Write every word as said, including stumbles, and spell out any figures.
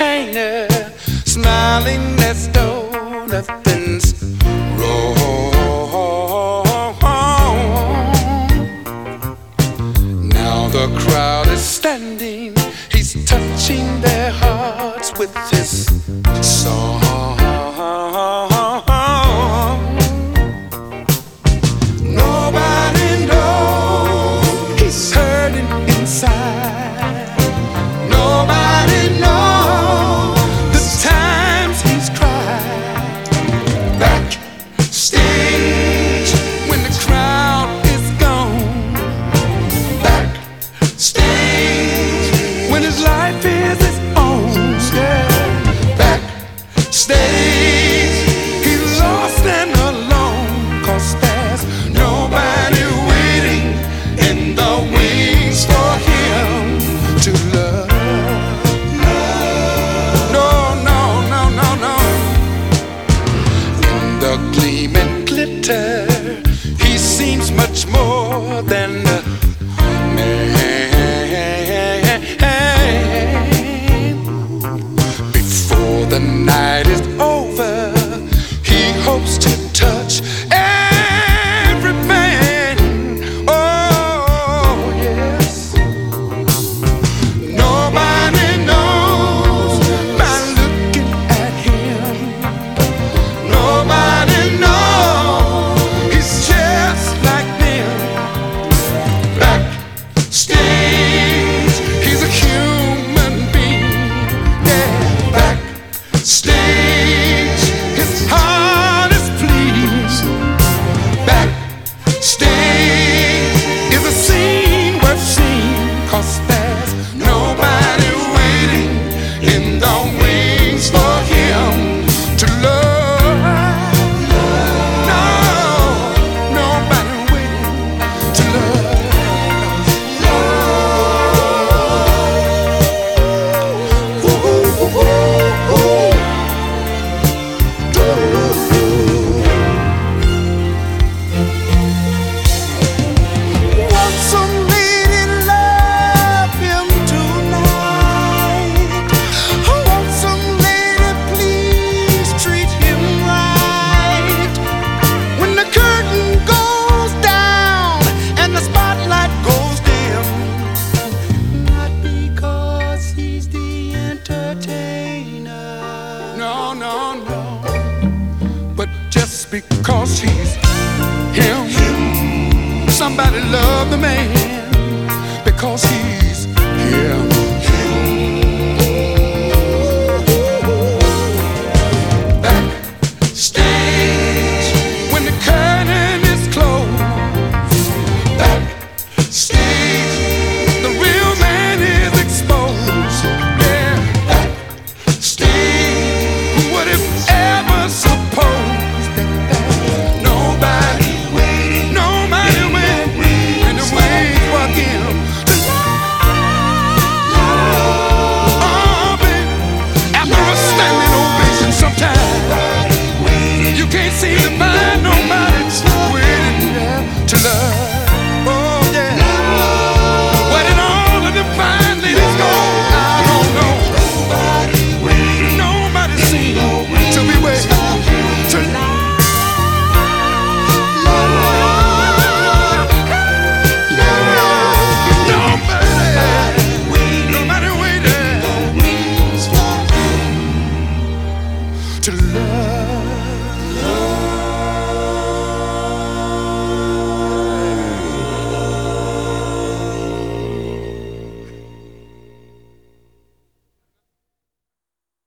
entertainer, smiling as though nothing's wrong. Now the crowd is standing, he's touching their hearts with his song. Nobody knows he's hurting inside. Nobody knows the times he's cried. Backstage when the crowd is gone. Backstage when his life is his own. Yeah. Backstage he's lost and alone, 'cause there's nobody waiting in the wings for him to love. No, no, no, no, no. In the gleam and glitter, he seems much more than a man. Before the night is over, he hopes to touch every man. Oh, yes. Nobody knows by looking at him. Nobody knows he's just like them. Backstage, he's a human being. Yeah, backstage, his heart is pleased. Backstage is a scene worth seeing, 'cause there's nobody waiting in the wings for him to love. No, nobody waiting to love. Ooh, ooh, ooh, ooh. Won't some lady love him tonight? Won't some lady please treat him right? When the curtain goes down and the spotlight goes dim, not because he's the entertainer. No, no, no. But just because he's him. Somebody love the man because he's him. Backstage when the curtain is closed. Backstage the real man is exposed. Yeah. Backstage who would have ever supposed that there's nobody waiting, nobody waiting in the wings for him to love. Oh, baby, after a standing ovation, sometimes you can't seem to find nobody waiting to love. Oh, yeah. Where did all of the fine ladies go? I don't know. Nobody seems to be waiting to love. Nobody waiting to love.